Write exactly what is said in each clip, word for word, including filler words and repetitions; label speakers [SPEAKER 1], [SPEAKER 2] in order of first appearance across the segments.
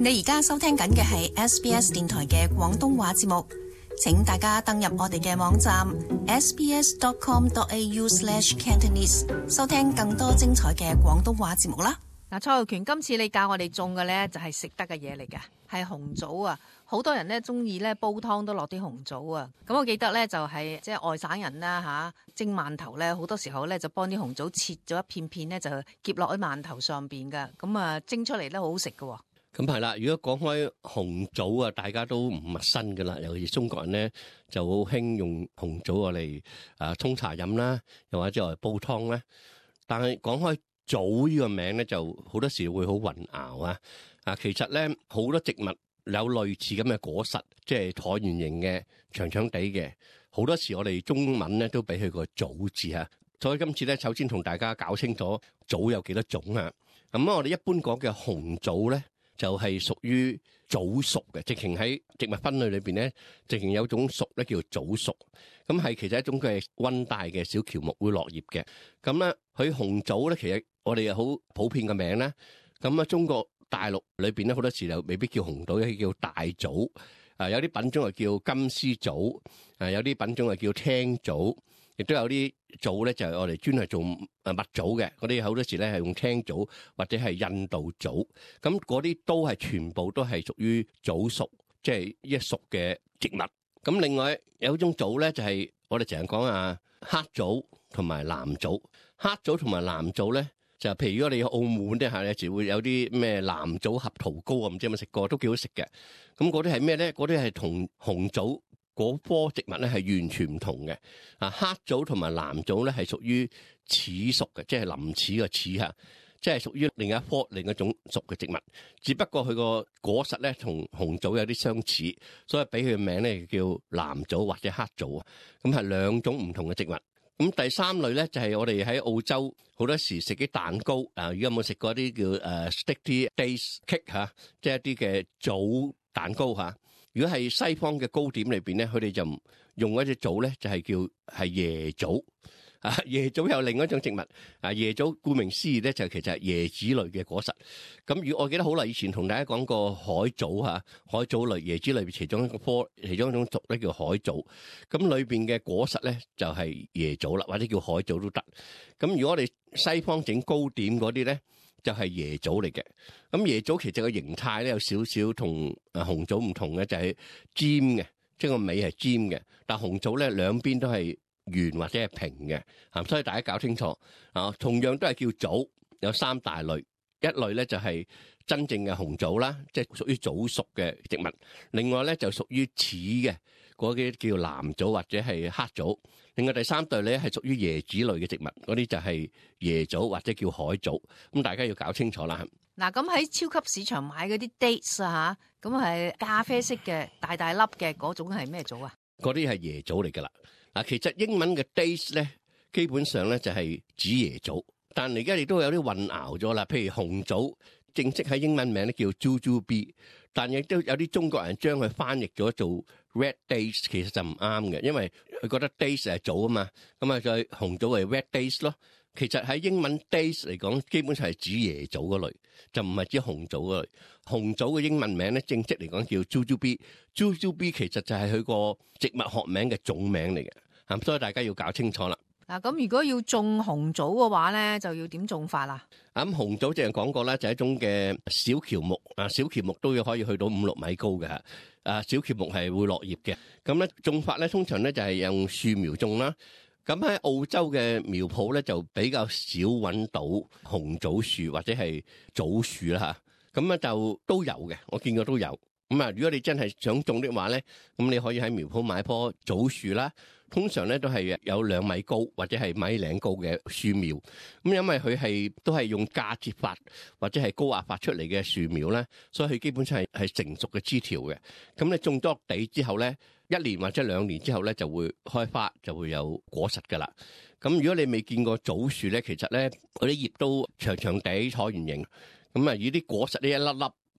[SPEAKER 1] 你而家收聽緊嘅係 S B S 電台嘅廣東話節目，請大家登入我哋嘅網站 s b s dot com dot a u slash cantonese 收聽更多精彩嘅廣東話節目啦。
[SPEAKER 2] 嗱，蔡浩權，今次你教我哋種嘅咧就係食得嘅嘢嚟㗎，係紅棗啊！好多人咧中意咧煲湯都落啲紅棗啊！咁我記得咧就係即係外省人啦嚇，蒸饅頭咧好多時候咧就幫啲紅棗切咗一片片咧就夾落喺饅頭上邊㗎，咁啊蒸出嚟咧好好食㗎喎。
[SPEAKER 3] 咁係啦，如果講開紅棗啊，大家都唔陌生噶啦，尤其是中國人咧就好興用紅棗我嚟啊沖茶飲啦，又或者我嚟煲湯咧。但係講開棗呢個名咧，就好多時會好混淆啊！啊，其實咧好多植物有類似咁嘅果實，即係橢圓形嘅、長長地嘅，好多時我哋中文咧都俾佢個棗字啊。所以今次咧，首先同大家搞清楚棗有幾多種啊。咁我哋一般講嘅紅棗咧，就係屬於早熟嘅，直情喺植物分類裏邊咧，直情有種屬咧叫早熟，咁係其實一種嘅溫帶嘅小喬木會落葉嘅。咁咧，佢紅棗咧，其實我哋又好普遍嘅名咧。咁啊，中國大陸裏邊咧好多時就未必叫紅棗，有啲叫大棗，啊有啲品種係叫金絲棗，啊有啲品種係叫青棗。亦都有啲棗咧，就係我哋專係做誒蜜棗嘅，嗰啲好多時咧係用青棗或者係印度棗，咁嗰啲都係全部都係屬於早熟，即係一熟嘅植物。咁另外有一種棗咧，就係我哋成日講啊黑棗同埋藍棗。黑棗同埋藍棗咧，就譬如如果你去澳門咧嚇，有時會有啲咩藍棗合桃糕啊，唔知有冇食過，都幾好食嘅。咁嗰啲係咩咧？嗰啲係同紅棗嗰棵植物咧係完全唔同嘅。啊，黑棗同埋藍棗咧係屬於齒屬嘅，即係鱗齒嘅齒嚇，即係屬於另一棵另一種屬嘅植物。只不過佢個果實咧同紅棗有啲相似，所以俾佢嘅名咧叫藍棗或者黑棗啊。咁係兩種唔同嘅植物。咁第三類咧就係我哋喺澳洲好多時食啲蛋糕啊。如果有冇食過啲叫誒 sticky dates cake 嚇，即係一啲嘅棗蛋糕嚇。如果係西方嘅糕點裏邊咧，佢哋就用一隻棗咧，就係叫係椰棗啊。椰棗有另一種植物啊。椰棗顧名思義咧，就其實係椰子類嘅果實。咁如果我記得好耐以前同大家講過海棗嚇，海棗類椰子類其中一個科，其中一種屬咧叫海棗。咁裏邊嘅果實咧就係椰棗啦，或者叫海棗都得。咁如果我哋西方整糕點嗰啲咧，就係椰棗嚟嘅。咁椰棗其實個形態咧有少少同誒紅棗唔同嘅，就係尖嘅，即係個尾係尖嘅。但紅棗咧兩邊都係圓或者係平嘅，啊，所以大家搞清楚啊。同樣都係叫棗，有三大類。一類咧就係真正嘅紅棗啦，即係屬於早熟嘅植物。另外咧就屬於齒嘅嗰啲叫藍棗或者係黑棗。另外第三對咧係屬於椰子類嘅植物，嗰啲就係椰棗或者叫海棗。咁大家要搞清楚啦。
[SPEAKER 2] 嗱，咁喺超級市場買嗰啲 dates 啊嚇，咁係咖啡色嘅大大粒嘅嗰種係咩棗啊？
[SPEAKER 3] 嗰啲係椰棗嚟㗎啦。嗱，其實英文嘅 dates 咧，基本上咧就係指椰棗，但係而家亦都有啲混淆咗啦。譬如紅棗，正式喺英文名咧叫 jujube， 但亦都有啲中國人將佢翻譯咗做 red dates， 其實就唔啱嘅，因為佢覺得 dates 係棗啊嘛，咁啊再紅棗係 red dates 咯。其實喺英文 dates 嚟講，基本上係指椰棗嗰類，就唔係指紅棗嗰類。紅棗嘅英文名咧，正式嚟講叫 jujube，jujube 其實就係佢個植物學名嘅種名嚟嘅，咁所以大家要搞清楚啦。
[SPEAKER 2] 嗱，咁如果要種紅棗嘅話咧，就要點種法啦？
[SPEAKER 3] 咁紅棗正係講過啦，就係一種嘅小喬木啊，小喬木都要可以去到五六米高嘅嚇。啊，小喬木係會落葉嘅。咁咧種法咧，通常咧就係用樹苗種啦。咁喺澳洲嘅苗圃咧，就比較少揾到紅棗樹或者係棗樹啦嚇。咁咧就都有嘅，我見過都有。咁啊，如果你真係想種的話咧，咁你可以喺苗圃買棵棗樹啦。通常咧都係有兩米高或者係米零高嘅樹苗。咁因為佢係都係用嫁接法或者係高壓發出嚟嘅樹苗咧，所以佢基本上係係成熟嘅枝條嘅。咁你種咗地之後咧，一年或者兩年之後咧就會開花，就會有果實噶啦。咁如果你未見過棗樹咧，其實咧嗰啲葉都長長地橢圓形，咁啊，呢啲果實呢一粒粒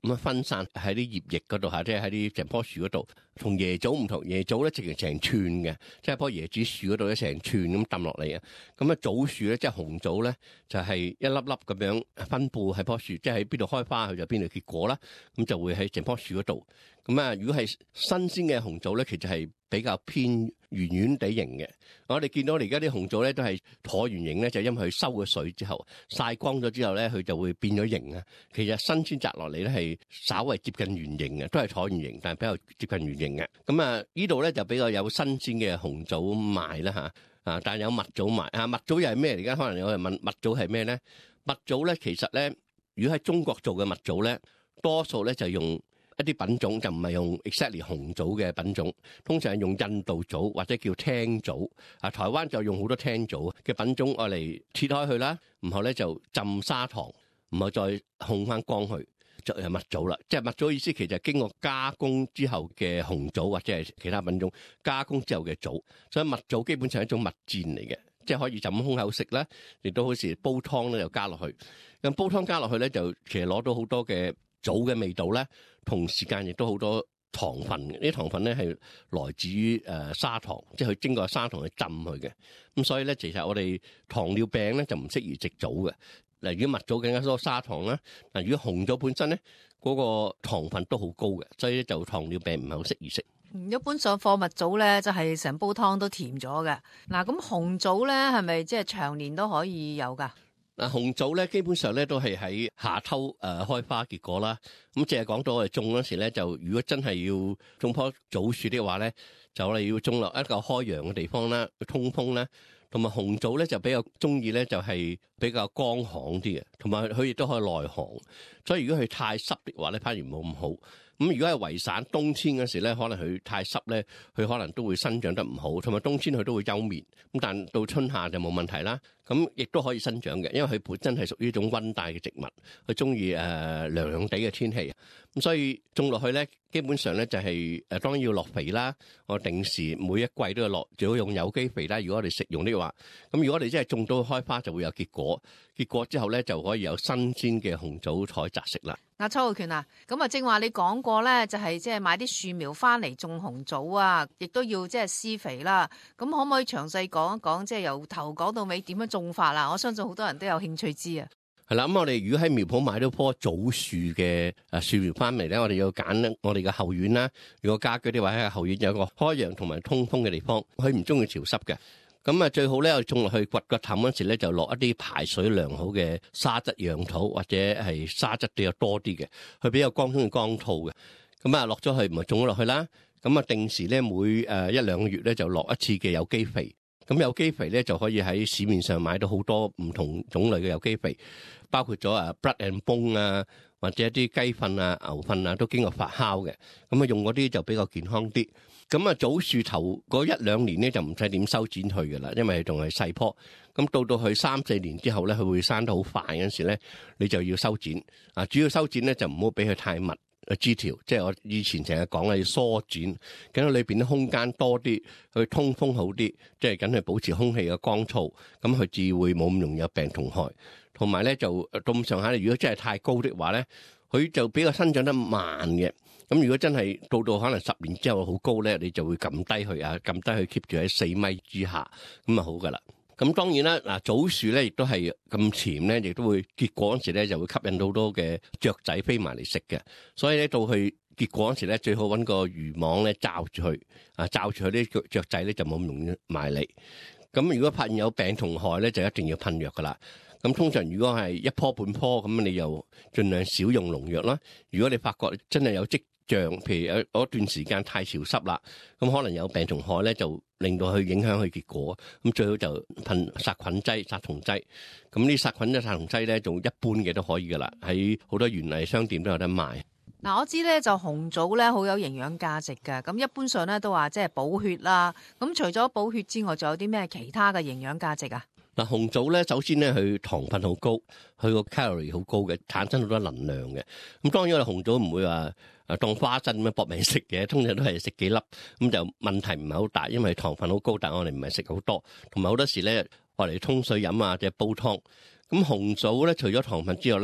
[SPEAKER 3] 咁啊分散喺啲葉翼嗰度嚇，即係喺啲成棵樹嗰度。同椰棗唔同，椰棗咧直情成串嘅，即係棵椰子樹嗰度咧成串咁抌落嚟啊。咁啊棗樹咧即係紅棗咧就係一粒粒咁樣分佈喺棵樹，即係喺邊度開花佢就邊度結果啦。咁就會喺成棵樹嗰度。咁啊，如果係新鮮嘅紅棗咧，其實係比較偏圓圓地形嘅。我哋見到而家啲紅棗咧都係橢圓形咧，就因為佢收咗水之後曬光咗之後咧，佢就會變咗形啊。其實新鮮摘落嚟咧係稍為接近圓形嘅，都係橢圓形，但係比較接近圓形嘅。咁啊，呢度咧就比較有新鮮嘅紅棗賣啦嚇啊，但係有蜜棗賣啊。蜜棗又係咩嚟？而家可能有人問蜜棗係咩咧？蜜棗咧其實咧，如果喺中國做嘅蜜棗咧，多數咧就用一啲品種就唔係用 exactly 紅棗嘅品種，通常係用印度棗或者叫青棗啊。台灣就用好多青棗嘅品種，愛嚟切開佢啦，然後咧就浸砂糖，然後再烘翻光去，就係蜜棗啦。即係蜜棗意思其實經過加工之後嘅紅棗或者係其他品種加工之後嘅棗，所以蜜棗基本上係一種蜜餞嚟嘅，即係可以就咁空口食啦，亦都好似煲湯咧又加落去。咁煲湯加落去咧就其實攞到好多嘅棗嘅味道咧，同時間亦都好多糖分嘅。呢啲糖分咧係來自於誒砂糖，即係佢經過砂糖去浸佢嘅。咁所以咧，其實我哋糖尿病咧就唔適宜食棗嘅。嗱，如果蜜棗更加多砂糖啦，嗱，如果紅棗本身咧嗰個糖分都好高嘅，所以咧就糖尿病唔係好適宜食。
[SPEAKER 2] 一般上貨蜜棗咧，就係成煲湯都甜咗嘅。嗱，咁紅棗咧係咪即係長年都可以有㗎？
[SPEAKER 3] 嗱，紅棗咧基本上咧都係喺夏秋誒、呃、開花結果啦。咁淨係講到我哋種嗰時咧，就如果真係要種棵棗樹的話咧，就我哋要種落一個開陽嘅地方啦，通風啦。同埋紅棗咧就比較中意咧就係比較乾旱啲嘅，同埋佢亦都可以耐寒。所以如果佢太濕的話咧，反而冇咁好。咁如果係圍散冬天嗰時咧，可能佢太濕咧，佢可能都會生長得唔好，同埋冬天佢都會休眠。咁但到春夏就冇問題啦。咁亦都可以生長嘅，因為佢本身係屬於一種溫帶嘅植物，佢中意誒涼涼地嘅天氣。咁所以種落去咧，基本上咧就係、是、誒、呃、當然要落肥啦。我定時每一季都要落，最好用有機肥啦。如果我哋食用的話，咁如果我哋真係種到開花，就會有結果。結果之後咧，就可以有新鮮嘅紅棗採摘食啦。
[SPEAKER 2] 阿邱浩權啊，咁啊正話你講過咧，就係即係買啲樹苗翻嚟種紅棗啊，亦都要即係施肥啦。咁可唔可以詳細講一講，即係由頭講到尾點樣種法啦？我相信好多人都有興趣知啊。
[SPEAKER 3] 係啦，咁我哋如果喺苗圃買到棵棗樹嘅誒樹苗翻嚟咧，我哋要揀我哋嘅後院啦。如果家居啲話喺後院有一個開陽同埋通風嘅地方，佢唔中意潮濕嘅。咁啊，最好咧，我種落去掘個氹嗰時咧，就落一啲排水良好嘅沙質養土，或者係沙質比較多啲嘅，佢比較乾通嘅乾土嘅。咁啊，落咗去，咪種咗落去啦。咁啊，定時咧每誒一兩個月咧就落一次嘅有機肥。咁有機肥咧就可以喺市面上買到好多唔同種類嘅有機肥，包括咗啊 blood and bone 啊，或者一啲雞糞啊、牛糞啊，都經過發酵嘅。咁啊，用嗰啲就比較健康啲。咁啊，棗樹頭嗰一兩年咧就唔使點修剪佢㗎啦，因為仲係細棵。咁到到去三四年之後咧，佢會生得好快嗰陣時咧，你就要修剪。啊，主要修剪咧就唔好俾佢太密枝條，即係我以前成日講嘅要疏剪，咁裏邊啲空間多啲，去通風好啲，即係緊係保持空氣嘅乾燥，咁佢至會冇咁容易有病蟲害。同埋咧就到咁上下，如果真係太高的話咧，佢就比較生長得慢嘅。咁如果真係到到可能十年之後好高咧，你就會撳低佢啊，撳低佢 keep 住喺四米之下，咁啊好噶啦。咁當然啦，嗱棗樹咧亦都係咁甜咧，亦都會結果嗰時咧就會吸引到好多嘅雀仔飛埋嚟食嘅。所以咧到佢結果嗰時咧，最好揾個漁網咧罩住佢，啊罩住佢啲雀仔咧就冇咁容易埋嚟。咁如果發現有病蟲害咧，就一定要噴藥噶啦。咁通常如果係一棵半棵咁，你又盡量少用農藥啦。如果你發覺真係有跡象，譬如有嗰段時間太潮濕啦，咁可能有病蟲害咧，就令到佢影響佢結果。咁最好就噴殺菌劑、殺蟲劑。咁呢殺菌劑、殺蟲劑咧，仲一般嘅都可以噶啦，喺好多園藝商店都有得賣。
[SPEAKER 2] 嗱，我知咧就紅棗咧好有營養價值嘅，咁一般上咧都話即係補血啦。咁除咗補血之外，仲有啲咩其他嘅營養價值啊？
[SPEAKER 3] 嗱，紅棗咧，首先咧佢糖分好高，佢個 calorie 好高嘅，產生好多能量嘅。咁當然我哋紅棗唔會話誒當花生咁樣搏命食嘅，通常都係食幾粒，咁就問題唔係好大，因為糖分好高，但係我哋唔係食好多，同埋好多時咧我哋通水飲啊，或者煲湯。咁紅棗咧，除咗糖分之外咧，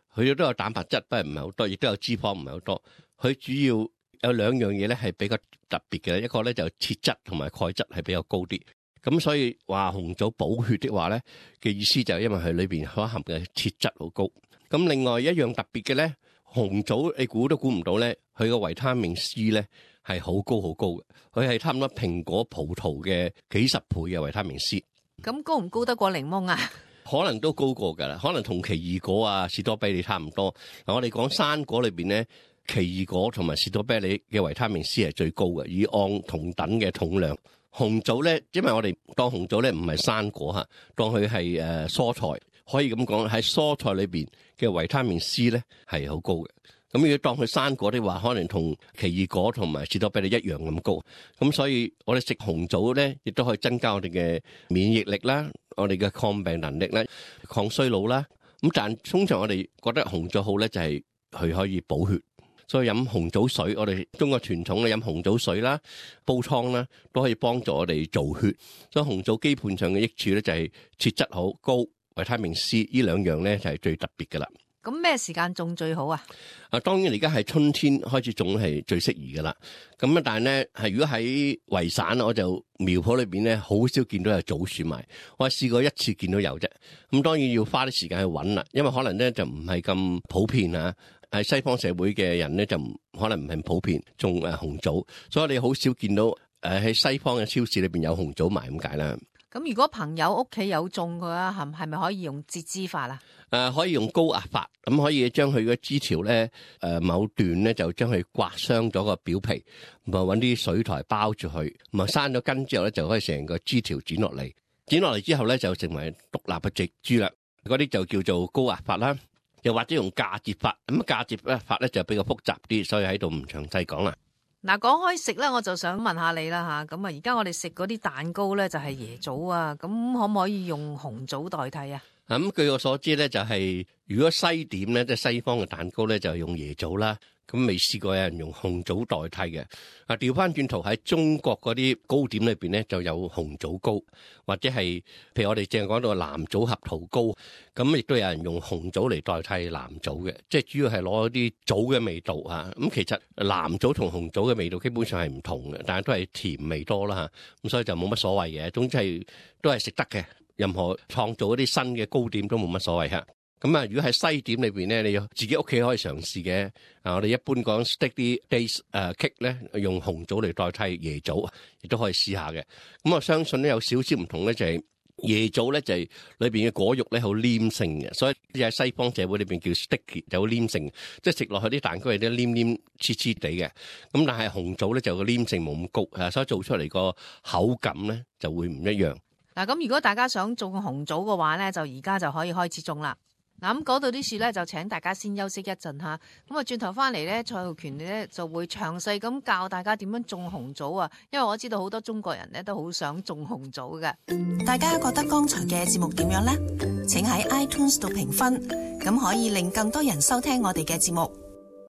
[SPEAKER 3] 佢都有蛋白質，不過唔係好多，亦都有脂肪唔係好多。佢主要有兩樣嘢咧係比較特別嘅，一個咧就鐵質同埋鈣質係比較高啲。咁所以話紅棗補血的話咧嘅意思就係因為佢裏邊所含嘅鐵質好高。咁另外一樣特別嘅咧，紅棗你估都估唔到咧，佢個維他命 C 咧係好高好高嘅，佢係差唔多蘋果、葡萄嘅幾十倍嘅維他命 C。
[SPEAKER 2] 咁高唔高得過檸檬啊？
[SPEAKER 3] 可能都高過㗎啦，可能同奇異果啊、士多啤梨差唔多。嗱，我哋講生果裏邊咧，奇異果同埋士多啤梨嘅維他命 C 係最高嘅，以按同等嘅重量。紅棗咧，因為我哋當紅棗咧唔係生果嚇，當佢係誒蔬菜，可以咁講喺蔬菜裏邊嘅維他命 C 咧係好高嘅。咁如果當佢生果的話，可能同奇異果同埋士多啤梨一樣咁高。咁所以我哋食紅棗咧，亦都可以增加我哋嘅免疫力啦，我哋嘅抗病能力啦，抗衰老啦。咁但通常我哋覺得紅棗好咧，就係佢可以補血。所以飲紅棗水，我哋中國傳統咧飲紅棗水啦、煲湯啦，都可以幫助我哋造血。所以紅棗基本上嘅益處咧就係鐵質好高，維他命 C 呢兩樣咧就係最特別㗎啦。
[SPEAKER 2] 咁咩時間種最好啊？
[SPEAKER 3] 啊，當然而家係春天開始種係最適宜㗎啦。咁啊，但係咧係如果喺維省，我就苗圃裏邊咧好少見到有棗樹埋。我試過一次見到有啫。咁當然要花啲時間去揾啦，因為可能咧就唔係咁普遍啊。喺西方社會嘅人咧就唔可能唔係普遍種誒紅棗，所以你好少見到誒喺西方嘅超市裏邊有紅棗賣咁解啦。
[SPEAKER 2] 咁如果朋友屋企有種嘅話，係係咪可以用截枝法啊？
[SPEAKER 3] 誒、呃，可以用高壓法，咁可以將佢嘅枝條咧，誒、呃，某段咧就將佢刮傷咗個表皮，咁啊揾啲水苔包住佢，咁啊生咗根之後咧就可以成個枝條剪落嚟，剪落嚟之後咧就成為獨立嘅植株啦。嗰啲就叫做高壓法啦，又或者用嫁接法，咁嫁接咧法咧就比較複雜啲，所以喺度唔詳細講啦。
[SPEAKER 2] 嗱，講開食咧，我就想問下你啦吓，咁啊，而家我哋食嗰啲蛋糕咧就係椰棗啊，咁可唔可以用紅棗代替啊？
[SPEAKER 3] 咁、嗯、據我所知咧，就係、是、如果西點咧，即係西方嘅蛋糕咧，就係用椰棗啦。咁未試過有人用紅棗代替嘅。啊，調翻轉頭喺中國嗰啲糕點裏邊咧，就有紅棗糕，或者係譬如我哋正講到藍棗合桃糕，咁亦都有人用紅棗嚟代替藍棗嘅，即係主要係攞啲棗嘅味道啊。咁其實藍棗同紅棗嘅味道基本上係唔同嘅，但係都係甜味多啦嚇。咁所以就冇乜所謂嘅，總之係都係食得嘅。任何創造一啲新嘅糕點都冇乜所謂嚇。咁啊，如果喺西點裏邊咧，你自己屋企可以嘗試嘅。啊，我哋一般講 stick 啲 dates 誒 cake 咧，用紅棗嚟代替椰棗，亦都可以試下嘅。咁我相信咧有少少唔同咧，就係椰棗咧就係裏邊嘅果肉咧好黏性嘅，所以喺西方社會裏邊叫 sticky 就好黏性，即係食落去啲蛋糕係啲黏黏黐黐地嘅。咁但係紅棗咧就個黏性冇咁高，啊，所以做出嚟個口感咧就會唔一樣。
[SPEAKER 2] 嗱，咁如果大家想種紅棗嘅話咧，就而家就可以開始種啦。嗱，咁嗰度啲樹咧，就請大家先休息一陣嚇。咁啊，轉頭翻嚟咧，蔡浩權咧就會詳細咁教大家點樣種紅棗啊。因為我知道好多中國人咧都好想種紅棗嘅。
[SPEAKER 1] 大家覺得剛才嘅節目點樣呢？請喺 iTunes 度評分，咁可以令更多人收聽我哋嘅節目。